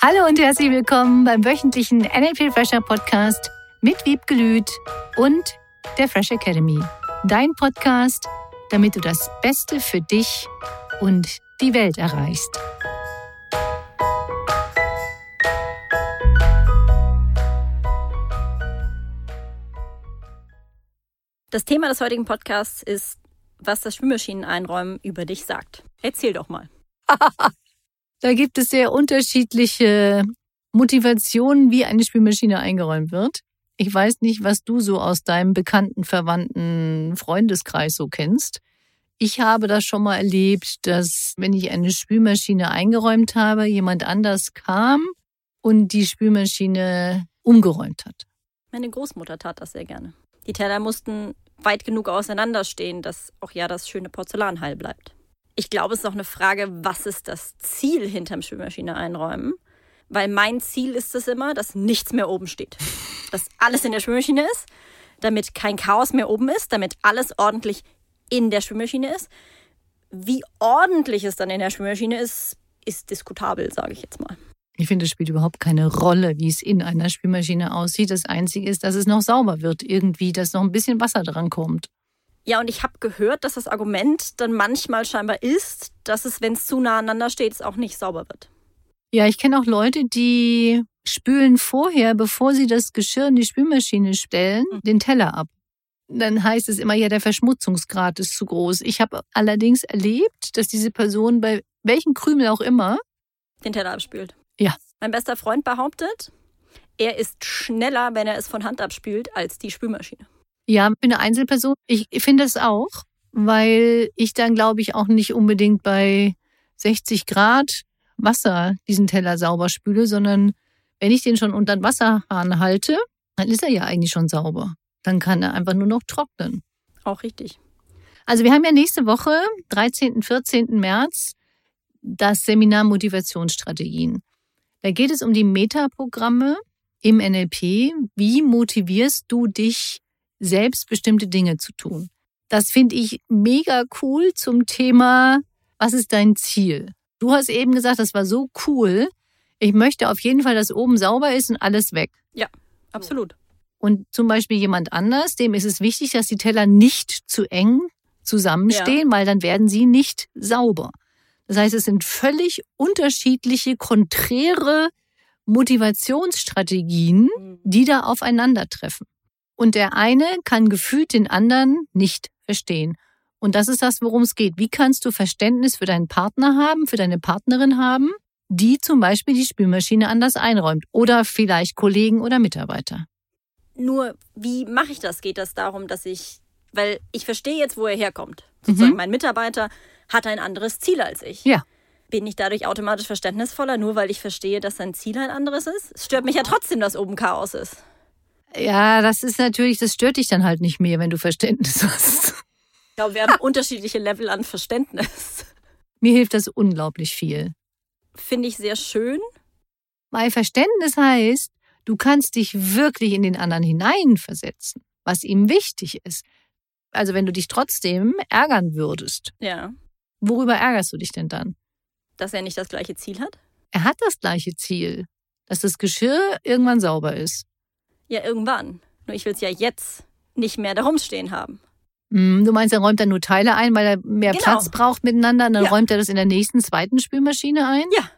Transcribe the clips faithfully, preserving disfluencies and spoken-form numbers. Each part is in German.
Hallo und herzlich willkommen beim wöchentlichen N L P Fresher Podcast mit Wiebke Lüth und der Fresh Academy. Dein Podcast, damit du das Beste für dich und die Welt erreichst. Das Thema des heutigen Podcasts ist, was das Spülmaschineneinräumen über dich sagt. Erzähl doch mal. Da gibt es sehr unterschiedliche Motivationen, wie eine Spülmaschine eingeräumt wird. Ich weiß nicht, was du so aus deinem bekannten, verwandten Freundeskreis so kennst. Ich habe das schon mal erlebt, dass, wenn ich eine Spülmaschine eingeräumt habe, jemand anders kam und die Spülmaschine umgeräumt hat. Meine Großmutter tat das sehr gerne. Die Teller mussten weit genug auseinanderstehen, dass auch ja das schöne Porzellan heil bleibt. Ich glaube, es ist auch eine Frage, was ist das Ziel hinterm Spülmaschine einräumen? Weil mein Ziel ist es immer, dass nichts mehr oben steht. Dass alles in der Spülmaschine ist, damit kein Chaos mehr oben ist, damit alles ordentlich in der Spülmaschine ist. Wie ordentlich es dann in der Spülmaschine ist, ist diskutabel, sage ich jetzt mal. Ich finde, es spielt überhaupt keine Rolle, wie es in einer Spülmaschine aussieht. Das Einzige ist, dass es noch sauber wird irgendwie, dass noch ein bisschen Wasser dran kommt. Ja, und ich habe gehört, dass das Argument dann manchmal scheinbar ist, dass es, wenn es zu nah aneinander steht, es auch nicht sauber wird. Ja, ich kenne auch Leute, die spülen vorher, bevor sie das Geschirr in die Spülmaschine stellen, mhm. den Teller ab. Dann heißt es immer, ja, der Verschmutzungsgrad ist zu groß. Ich habe allerdings erlebt, dass diese Person bei welchem Krümel auch immer den Teller abspült. Ja. Mein bester Freund behauptet, er ist schneller, wenn er es von Hand abspült, als die Spülmaschine. Ja, ich bin eine Einzelperson. Ich finde es auch, weil ich dann, glaube ich, auch nicht unbedingt bei sechzig Grad Wasser diesen Teller sauber spüle, sondern wenn ich den schon unter den Wasserhahn halte, dann ist er ja eigentlich schon sauber. Dann kann er einfach nur noch trocknen. Auch richtig. Also wir haben ja nächste Woche, dreizehnten, vierzehnten März, das Seminar Motivationsstrategien. Da geht es um die Metaprogramme im N L P. Wie motivierst du dich, selbst bestimmte Dinge zu tun? Das finde ich mega cool zum Thema, was ist dein Ziel? Du hast eben gesagt, das war so cool. Ich möchte auf jeden Fall, dass oben sauber ist und alles weg. Ja, absolut. Und zum Beispiel jemand anders, dem ist es wichtig, dass die Teller nicht zu eng zusammenstehen, ja. weil dann werden sie nicht sauber. Das heißt, es sind völlig unterschiedliche, konträre Motivationsstrategien, die da aufeinandertreffen. Und der eine kann gefühlt den anderen nicht verstehen. Und das ist das, worum es geht. Wie kannst du Verständnis für deinen Partner haben, für deine Partnerin haben, die zum Beispiel die Spülmaschine anders einräumt? Oder vielleicht Kollegen oder Mitarbeiter? Nur, wie mache ich das? Geht das darum, dass ich, weil ich verstehe jetzt, wo er herkommt. Sozusagen, mhm. mein Mitarbeiter hat ein anderes Ziel als ich. Ja. Bin ich dadurch automatisch verständnisvoller, nur weil ich verstehe, dass sein Ziel ein anderes ist? Es stört mich ja trotzdem, dass oben Chaos ist. Ja, das ist natürlich, das stört dich dann halt nicht mehr, wenn du Verständnis hast. Ich glaube, wir haben unterschiedliche Level an Verständnis. Mir hilft das unglaublich viel. Finde ich sehr schön. Weil Verständnis heißt, du kannst dich wirklich in den anderen hineinversetzen, was ihm wichtig ist. Also wenn du dich trotzdem ärgern würdest. Ja. Worüber ärgerst du dich denn dann? Dass er nicht das gleiche Ziel hat? Er hat das gleiche Ziel, dass das Geschirr irgendwann sauber ist. Ja, irgendwann. Nur ich will es ja jetzt nicht mehr da rumstehen haben. Du meinst, er räumt dann nur Teile ein, weil er mehr genau. Platz braucht miteinander und dann ja. räumt er das in der nächsten, zweiten Spülmaschine ein? Ja.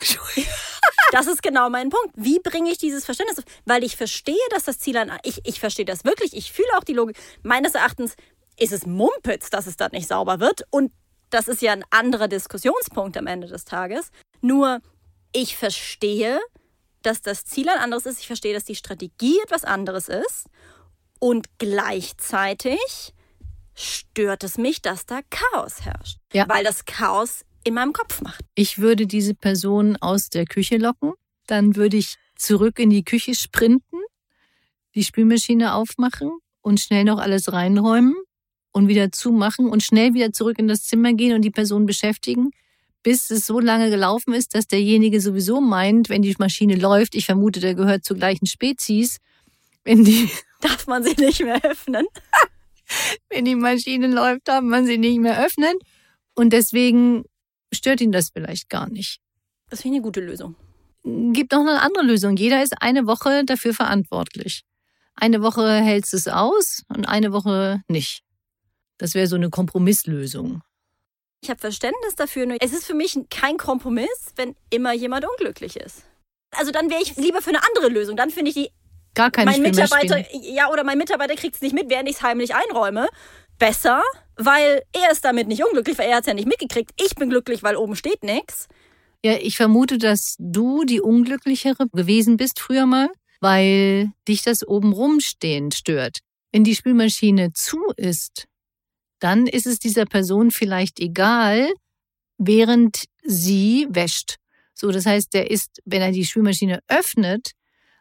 Das ist genau mein Punkt. Wie bringe ich dieses Verständnis? Weil ich verstehe, dass das Ziel ein... Ich, ich verstehe das wirklich. Ich fühle auch die Logik. Meines Erachtens ist es Mumpitz, dass es dann nicht sauber wird. Und das ist ja ein anderer Diskussionspunkt am Ende des Tages. Nur ich verstehe, dass das Ziel ein anderes ist. Ich verstehe, dass die Strategie etwas anderes ist. Und gleichzeitig stört es mich, dass da Chaos herrscht. Ja. Weil das Chaos in meinem Kopf macht. Ich würde diese Person aus der Küche locken. Dann würde ich zurück in die Küche sprinten, die Spülmaschine aufmachen und schnell noch alles reinräumen und wieder zumachen und schnell wieder zurück in das Zimmer gehen und die Person beschäftigen, bis es so lange gelaufen ist, dass derjenige sowieso meint, wenn die Maschine läuft, ich vermute, der gehört zur gleichen Spezies, wenn die... Darf man sie nicht mehr öffnen? Wenn die Maschine läuft, darf man sie nicht mehr öffnen. Und deswegen stört ihn das vielleicht gar nicht. Das finde ich eine gute Lösung. gibt noch eine andere Lösung. Jeder ist eine Woche dafür verantwortlich. Eine Woche hältst du es aus und eine Woche nicht. Das wäre so eine Kompromisslösung. Ich habe Verständnis dafür, nur es ist für mich kein Kompromiss, wenn immer jemand unglücklich ist. Also dann wäre ich lieber für eine andere Lösung. Dann finde ich die, Gar keine mein Mitarbeiter, spielen. ja, oder mein Mitarbeiter kriegt es nicht mit, während ich es heimlich einräume. Besser, weil er ist damit nicht unglücklich, weil er hat es ja nicht mitgekriegt. Ich bin glücklich, weil oben steht nichts. Ja, ich vermute, dass du die Unglücklichere gewesen bist früher mal, weil dich das oben rumstehen stört. Wenn die Spülmaschine zu ist, dann ist es dieser Person vielleicht egal, während sie wäscht. So, das heißt, der ist, wenn er die Spülmaschine öffnet,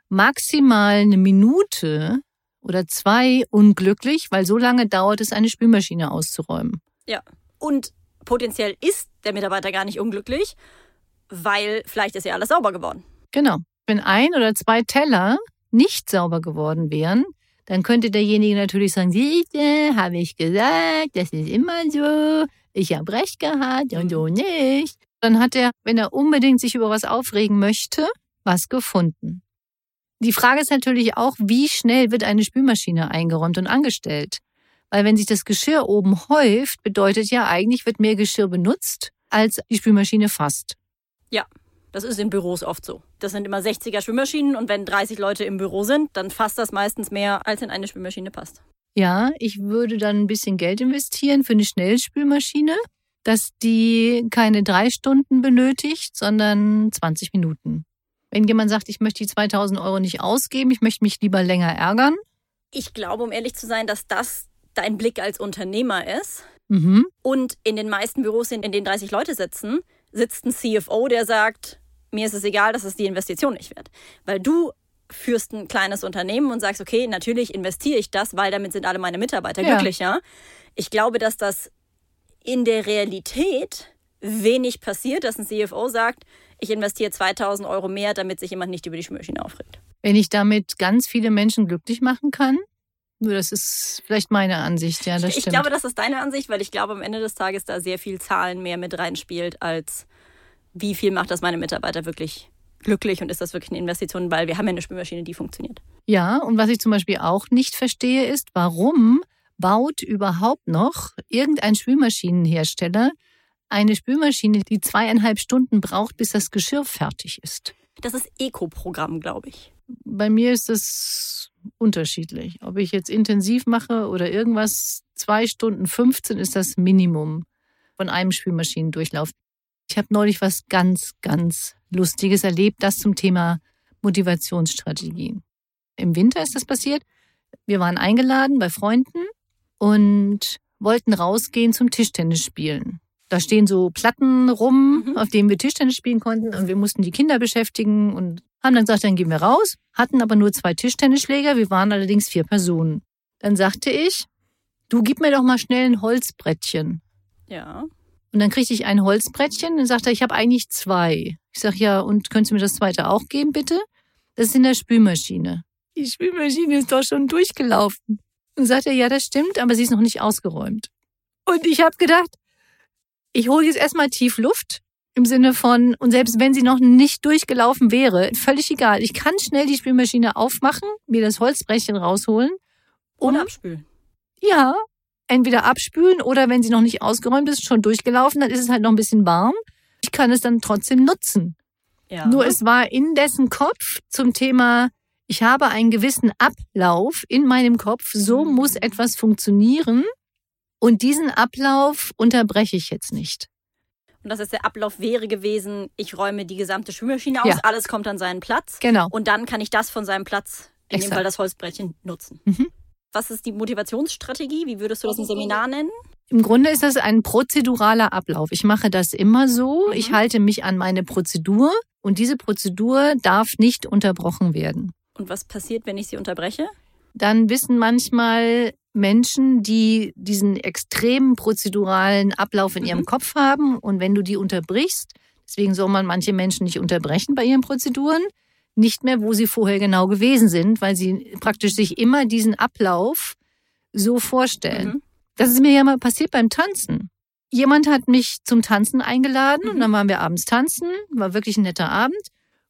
maximal eine Minute oder zwei unglücklich, weil so lange dauert es, eine Spülmaschine auszuräumen. Ja, und potenziell ist der Mitarbeiter gar nicht unglücklich, weil vielleicht ist ja alles sauber geworden. Genau. Wenn ein oder zwei Teller nicht sauber geworden wären, dann könnte derjenige natürlich sagen, siehste, habe ich gesagt, das ist immer so, ich habe recht gehabt und so nicht. Dann hat er, wenn er unbedingt sich über was aufregen möchte, was gefunden. Die Frage ist natürlich auch, wie schnell wird eine Spülmaschine eingeräumt und angestellt? Weil wenn sich das Geschirr oben häuft, bedeutet ja eigentlich, wird mehr Geschirr benutzt, als die Spülmaschine fasst. Ja, das ist in Büros oft so. Das sind immer sechziger Spülmaschinen und wenn dreißig Leute im Büro sind, dann fasst das meistens mehr, als in eine Spülmaschine passt. Ja, ich würde dann ein bisschen Geld investieren für eine Schnellspülmaschine, dass die keine drei Stunden benötigt, sondern zwanzig Minuten. Wenn jemand sagt, ich möchte die zweitausend Euro nicht ausgeben, ich möchte mich lieber länger ärgern. Ich glaube, um ehrlich zu sein, dass das dein Blick als Unternehmer ist. Mhm. Und in den meisten Büros, in denen dreißig Leute sitzen, sitzt ein C F O, der sagt, mir ist es egal, dass es die Investition nicht wert. Weil du führst ein kleines Unternehmen und sagst, okay, natürlich investiere ich das, weil damit sind alle meine Mitarbeiter ja. glücklicher. Ich glaube, dass das in der Realität wenig passiert, dass ein C F O sagt, ich investiere zweitausend Euro mehr, damit sich jemand nicht über die Spülmaschine aufregt. Wenn ich damit ganz viele Menschen glücklich machen kann, nur das ist vielleicht meine Ansicht, ja, das ich, stimmt. Ich glaube, das ist deine Ansicht, weil ich glaube, am Ende des Tages da sehr viel Zahlen mehr mit reinspielt, als wie viel macht das meine Mitarbeiter wirklich glücklich und ist das wirklich eine Investition, weil wir haben ja eine Spülmaschine, die funktioniert. Ja, und was ich zum Beispiel auch nicht verstehe, ist, warum baut überhaupt noch irgendein Spülmaschinenhersteller eine Spülmaschine, die zweieinhalb Stunden braucht, bis das Geschirr fertig ist? Das ist Eco-Programm, glaube ich. Bei mir ist es unterschiedlich. Ob ich jetzt intensiv mache oder irgendwas, zwei Stunden fünfzehn ist das Minimum von einem Spülmaschinendurchlauf. Ich habe neulich was ganz, ganz Lustiges erlebt, das zum Thema Motivationsstrategien. Im Winter ist das passiert. Wir waren eingeladen bei Freunden und wollten rausgehen zum Tischtennis spielen. Da stehen so Platten rum, mhm. auf denen wir Tischtennis spielen konnten und wir mussten die Kinder beschäftigen und haben dann gesagt, dann gehen wir raus, hatten aber nur zwei Tischtennisschläger, wir waren allerdings vier Personen. Dann sagte ich, du gib mir doch mal schnell ein Holzbrettchen. Ja. Und dann kriegte ich ein Holzbrettchen und sagte, ich habe eigentlich zwei. Ich sage, ja, und könntest du mir das zweite auch geben, bitte? Das ist in der Spülmaschine. Die Spülmaschine ist doch schon durchgelaufen. Und sagte er, ja, das stimmt, aber sie ist noch nicht ausgeräumt. Und ich habe gedacht, ich hole jetzt erstmal tief Luft im Sinne von, und selbst wenn sie noch nicht durchgelaufen wäre, völlig egal. Ich kann schnell die Spülmaschine aufmachen, mir das Holzbrettchen rausholen. Um, und abspülen. Ja, entweder abspülen oder wenn sie noch nicht ausgeräumt ist, schon durchgelaufen, dann ist es halt noch ein bisschen warm. Ich kann es dann trotzdem nutzen. Ja. Nur es war in dessen Kopf zum Thema, ich habe einen gewissen Ablauf in meinem Kopf, so mhm. muss etwas funktionieren. Und diesen Ablauf unterbreche ich jetzt nicht. Und das heißt, der Ablauf wäre gewesen, ich räume die gesamte Spülmaschine aus, ja. alles kommt an seinen Platz. Genau. Und dann kann ich das von seinem Platz, in Exakt. dem Fall das Holzbrettchen, nutzen. Mhm. Was ist die Motivationsstrategie? Wie würdest du das im Seminar nennen? Im Grunde ist das ein prozeduraler Ablauf. Ich mache das immer so. Mhm. Ich halte mich an meine Prozedur und diese Prozedur darf nicht unterbrochen werden. Und was passiert, wenn ich sie unterbreche? Dann wissen manchmal Menschen, die diesen extremen prozeduralen Ablauf in ihrem mhm. Kopf haben. Und wenn du die unterbrichst, deswegen soll man manche Menschen nicht unterbrechen bei ihren Prozeduren, nicht mehr, wo sie vorher genau gewesen sind, weil sie praktisch sich immer diesen Ablauf so vorstellen. Mhm. Das ist mir ja mal passiert beim Tanzen. Jemand hat mich zum Tanzen eingeladen mhm. und dann waren wir abends tanzen, war wirklich ein netter Abend.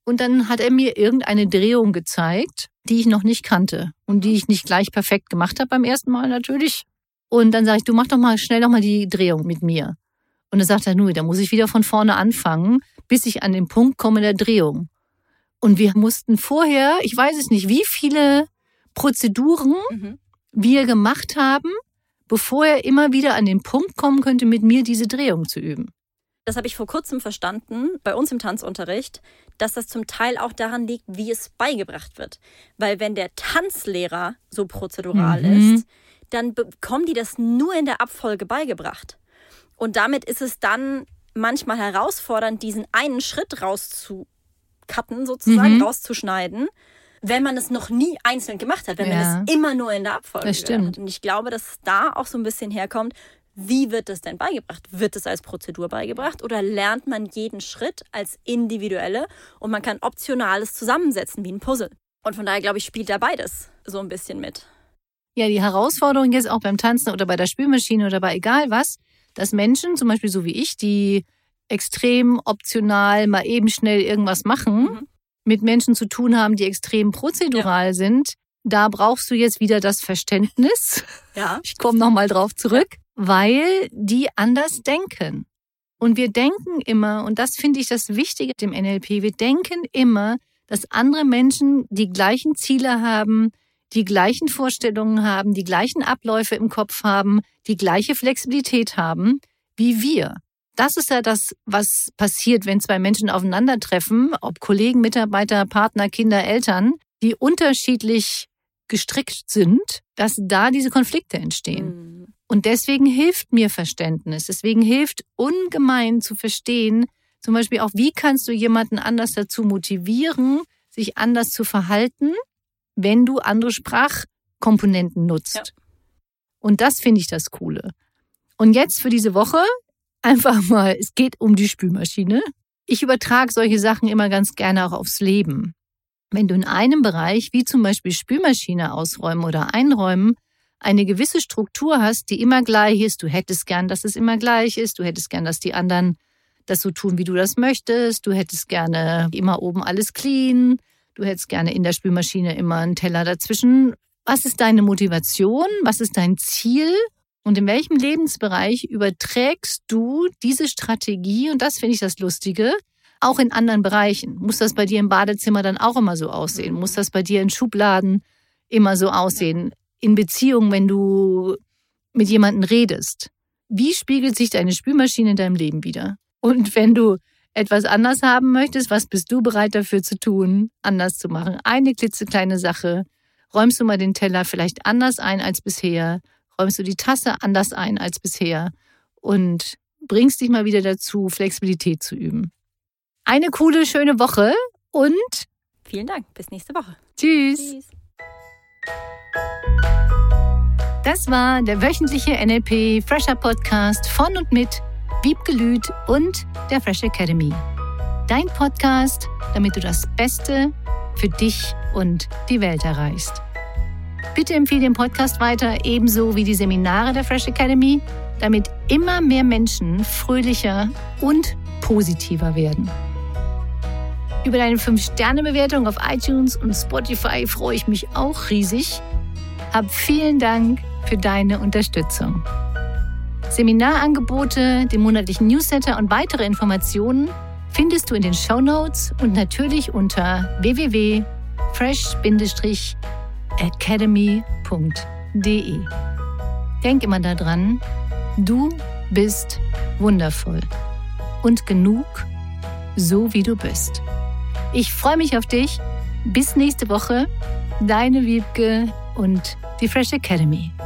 Und dann hat er mir irgendeine Drehung gezeigt, die ich noch nicht kannte und die ich nicht gleich perfekt gemacht habe beim ersten Mal natürlich. Und dann sage ich, du mach doch mal schnell noch mal die Drehung mit mir. Und dann sagt er, nur, da muss ich wieder von vorne anfangen, bis ich an den Punkt komme der Drehung. Und wir mussten vorher, ich weiß es nicht, wie viele Prozeduren mhm. wir gemacht haben, bevor er immer wieder an den Punkt kommen könnte, mit mir diese Drehung zu üben. Das habe ich vor kurzem verstanden, bei uns im Tanzunterricht, dass das zum Teil auch daran liegt, wie es beigebracht wird. Weil wenn der Tanzlehrer so prozedural mhm. ist, dann bekommen die das nur in der Abfolge beigebracht. Und damit ist es dann manchmal herausfordernd, diesen einen Schritt rauszucutten, sozusagen, mhm. rauszuschneiden, wenn man es noch nie einzeln gemacht hat, wenn ja. man es immer nur in der Abfolge das stimmt. hat. Und ich glaube, dass da auch so ein bisschen herkommt, wie wird es denn beigebracht? Wird es als Prozedur beigebracht oder lernt man jeden Schritt als individuelle und man kann Optionales zusammensetzen wie ein Puzzle? Und von daher, glaube ich, spielt da beides so ein bisschen mit. Ja, die Herausforderung jetzt auch beim Tanzen oder bei der Spülmaschine oder bei egal was, dass Menschen, zum Beispiel so wie ich, die extrem optional mal eben schnell irgendwas machen, mhm. mit Menschen zu tun haben, die extrem prozedural ja. sind, da brauchst du jetzt wieder das Verständnis. Ja. Ich komme nochmal drauf zurück. Ja. Weil die anders denken. Und wir denken immer, und das finde ich das Wichtige im N L P, wir denken immer, dass andere Menschen die gleichen Ziele haben, die gleichen Vorstellungen haben, die gleichen Abläufe im Kopf haben, die gleiche Flexibilität haben wie wir. Das ist ja das, was passiert, wenn zwei Menschen aufeinandertreffen, ob Kollegen, Mitarbeiter, Partner, Kinder, Eltern, die unterschiedlich gestrickt sind, dass da diese Konflikte entstehen. Mhm. Und deswegen hilft mir Verständnis. Deswegen hilft ungemein zu verstehen, zum Beispiel auch, wie kannst du jemanden anders dazu motivieren, sich anders zu verhalten, wenn du andere Sprachkomponenten nutzt. Ja. Und das finde ich das Coole. Und jetzt für diese Woche einfach mal, es geht um die Spülmaschine. Ich übertrage solche Sachen immer ganz gerne auch aufs Leben. Wenn du in einem Bereich, wie zum Beispiel Spülmaschine ausräumen oder einräumen, eine gewisse Struktur hast, die immer gleich ist, du hättest gern, dass es immer gleich ist, du hättest gern, dass die anderen das so tun, wie du das möchtest, du hättest gerne immer oben alles clean, du hättest gerne in der Spülmaschine immer einen Teller dazwischen. Was ist deine Motivation? Was ist dein Ziel? Und in welchem Lebensbereich überträgst du diese Strategie, und das finde ich das Lustige, auch in anderen Bereichen? Muss das bei dir im Badezimmer dann auch immer so aussehen? Muss das bei dir in Schubladen immer so aussehen? In Beziehungen, wenn du mit jemandem redest. Wie spiegelt sich deine Spülmaschine in deinem Leben wider? Und wenn du etwas anders haben möchtest, was bist du bereit dafür zu tun, anders zu machen? Eine klitzekleine Sache. Räumst du mal den Teller vielleicht anders ein als bisher? Räumst du die Tasse anders ein als bisher? Und bringst dich mal wieder dazu, Flexibilität zu üben. Eine coole, schöne Woche und vielen Dank. Bis nächste Woche. Tschüss. Tschüss. Das war der wöchentliche N L P Fresher Podcast von und mit Wiebke Lüth und der Fresh Academy. Dein Podcast, damit du das Beste für dich und die Welt erreichst. Bitte empfehle den Podcast weiter, ebenso wie die Seminare der Fresh Academy, damit immer mehr Menschen fröhlicher und positiver werden. Über deine fünf Sterne Bewertung auf iTunes und Spotify freue ich mich auch riesig. Hab vielen Dank für deine Unterstützung. Seminarangebote, den monatlichen Newsletter und weitere Informationen findest du in den Shownotes und natürlich unter w w w punkt fresh academy punkt d e. Denk immer daran, du bist wundervoll und genug, so wie du bist. Ich freue mich auf dich. Bis nächste Woche. Deine Wiebke und die Fresh Academy.